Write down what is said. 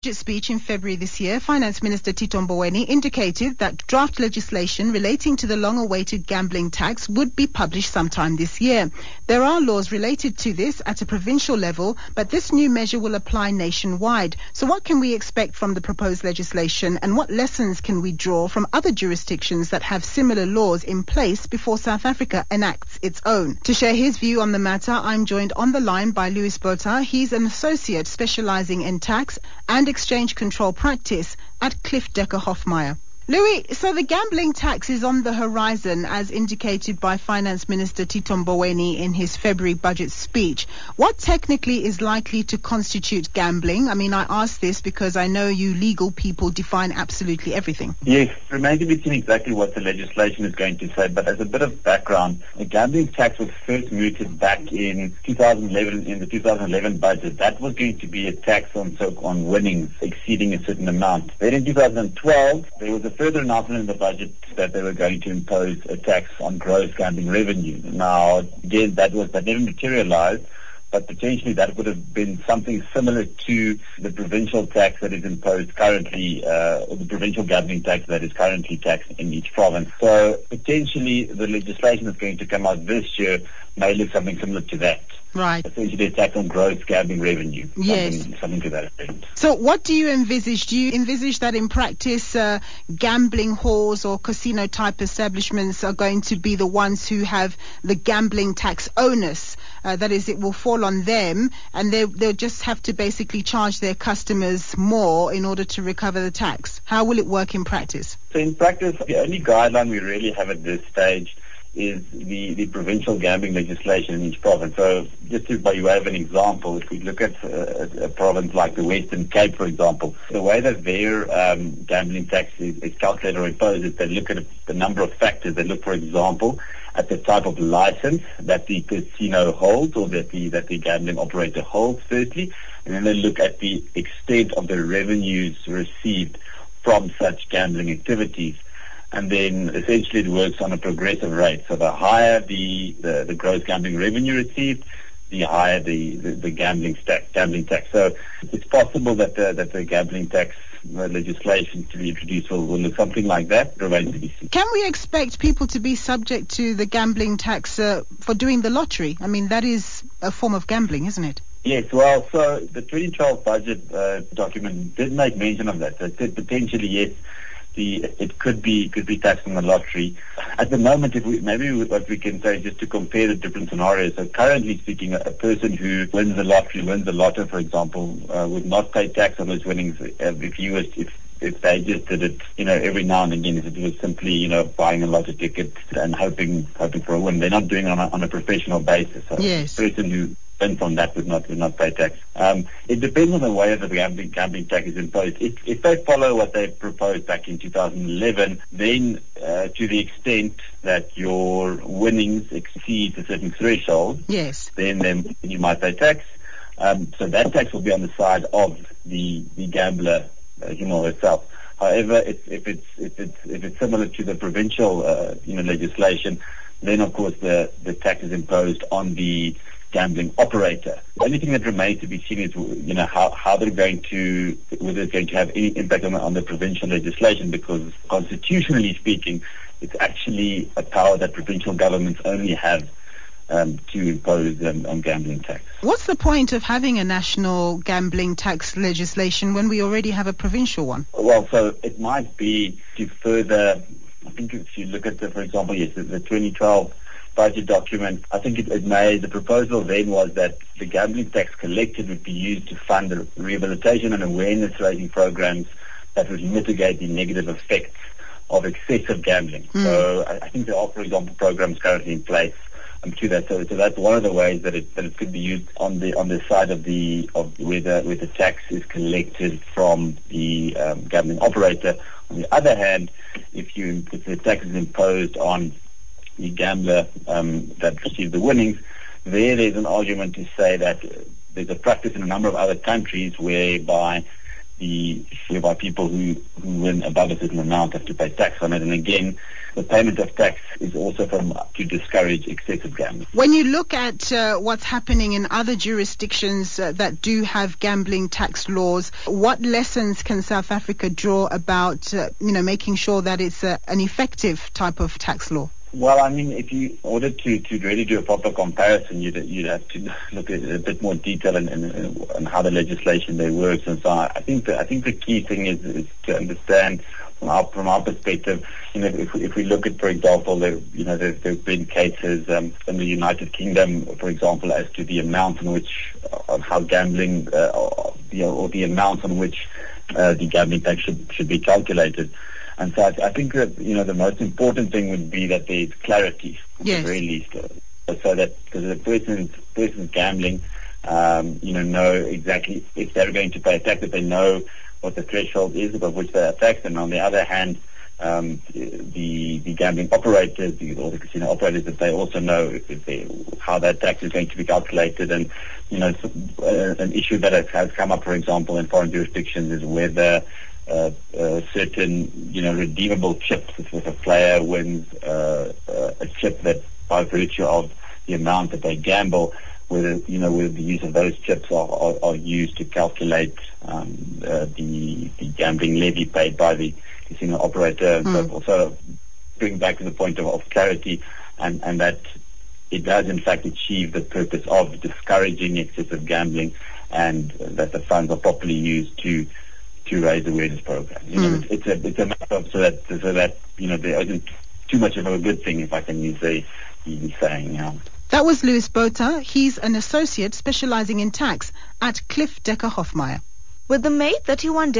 Budget speech in February this year, Finance Minister Tito Mboweni indicated that draft legislation relating to the long-awaited gambling tax would be published sometime this year. There are laws related to this at a provincial level, but this new measure will apply nationwide. So what can we expect from the proposed legislation, and what lessons can we draw from other jurisdictions that have similar laws in place before South Africa enacts its own? To share his view on the matter, I'm joined on the line by Louis Botha. He's an associate specializing in tax and exchange control practice at Cliff Decker Hofmeyr. Louis, so the gambling tax is on the horizon as indicated by Finance Minister Tito Mboweni in his February budget speech. What technically is likely to constitute gambling? I mean, I ask this because I know you legal people define absolutely everything. Yes, it remains to be seen exactly what the legislation is going to say, but as a bit of background, the gambling tax was first mooted back in 2011, in the 2011 budget. That was going to be a tax on winnings exceeding a certain amount. Then in 2012, there was a further announcement in the budget that they were going to impose a tax on gross gambling revenue. Now, again, that never materialized, but potentially that would have been something similar to the provincial tax that is imposed currently, or the provincial gambling tax that is currently taxed in each province. So potentially the legislation that's going to come out this year may look something similar to that. Right. Essentially a tax on gross gambling revenue. Yes. Something to that effect. So what do you envisage? Do you envisage that in practice gambling halls or casino type establishments are going to be the ones who have the gambling tax onus? That is, it will fall on them, and they'll just have to basically charge their customers more in order to recover the tax. How will it work in practice? So in practice, the only guideline we really have at this stage is the provincial gambling legislation in each province. So just by way of an example, if we look at a province like the Western Cape, for example, the way that their gambling tax is calculated or imposed is they look at the number of factors. They look, for example, at the type of license that the casino holds or that the gambling operator holds, firstly, and then they look at the extent of the revenues received from such gambling activities. And then essentially it works on a progressive rate. So the higher the gross gambling revenue received, the higher the gambling tax. So it's possible that the gambling tax legislation to be introduced will look something like that. Remains to be seen. Can we expect people to be subject to the gambling tax for doing the lottery? I mean, that is a form of gambling, isn't it? Yes, well, so the 2012 budget document did make mention of that. So it said potentially, yes, it could be taxed on the lottery. At the moment, what we can say just to compare the different scenarios. So currently speaking, a person who wins the lottery, wins the lotto, for example, would not pay tax on those winnings if they just did it, every now and again. If it was simply, buying a lotto ticket and hoping for a win. They're not doing it on a professional basis. So yes. A person who from that would not pay tax. It depends on the way that the gambling tax is imposed. If they follow what they proposed back in 2011, then to the extent that your winnings exceed a certain threshold, yes, then you might pay tax. So that tax will be on the side of the gambler itself. However, if it's similar to the provincial legislation, then of course the tax is imposed on the gambling operator. The only thing that remains to be seen is, how they're going to, whether it's going to have any impact on the provincial legislation, because constitutionally speaking, it's actually a power that provincial governments only have to impose on gambling tax. What's the point of having a national gambling tax legislation when we already have a provincial one? Well, so it might be to further, I think if you look at for example, yes, the 2012 budget document, I think the proposal then was that the gambling tax collected would be used to fund the rehabilitation and awareness raising programs that would mitigate the negative effects of excessive gambling. So I think there are, for example, programs currently in place to that. So that's one of the ways that it could be used on the side of where the tax is collected from the gambling operator. On the other hand, if the tax is imposed on the gambler that received the winnings, there's an argument to say that there's a practice in a number of other countries whereby whereby people who win above a certain amount have to pay tax on it. And again, the payment of tax is also to discourage excessive gambling. When you look at what's happening in other jurisdictions that do have gambling tax laws, what lessons can South Africa draw about, making sure that it's an effective type of tax law? Well, I mean, in order to really do a proper comparison, you'd have to look at a bit more detail and how the legislation there works and so on. I think the key thing is to understand from our perspective. If we look at, for example, there've been cases in the United Kingdom, for example, as to the amount on how gambling or the amount on which the gambling tax should be calculated. And so I think that, the most important thing would be that there's clarity, at the very least, so that because the person's gambling, know exactly if they're going to pay a tax, that they know what the threshold is above which they are taxed. And on the other hand, the gambling operators or the casino operators, that they also know how that tax is going to be calculated. And, an issue that has come up, for example, in foreign jurisdictions is whether certain, redeemable chips, if a player wins a chip that by virtue of the amount that they gamble, whether the use of those chips are used to calculate the gambling levy paid by the casino operator. So also bring back to the point of clarity, and that it does in fact achieve the purpose of discouraging excessive gambling, and that the funds are properly used to raise awareness program. It's a matter of so that there isn't too much of a good thing, if I can use the saying. That was Louis Botha. He's an associate specializing in tax at Cliff Decker Hofmeyr. With the May 31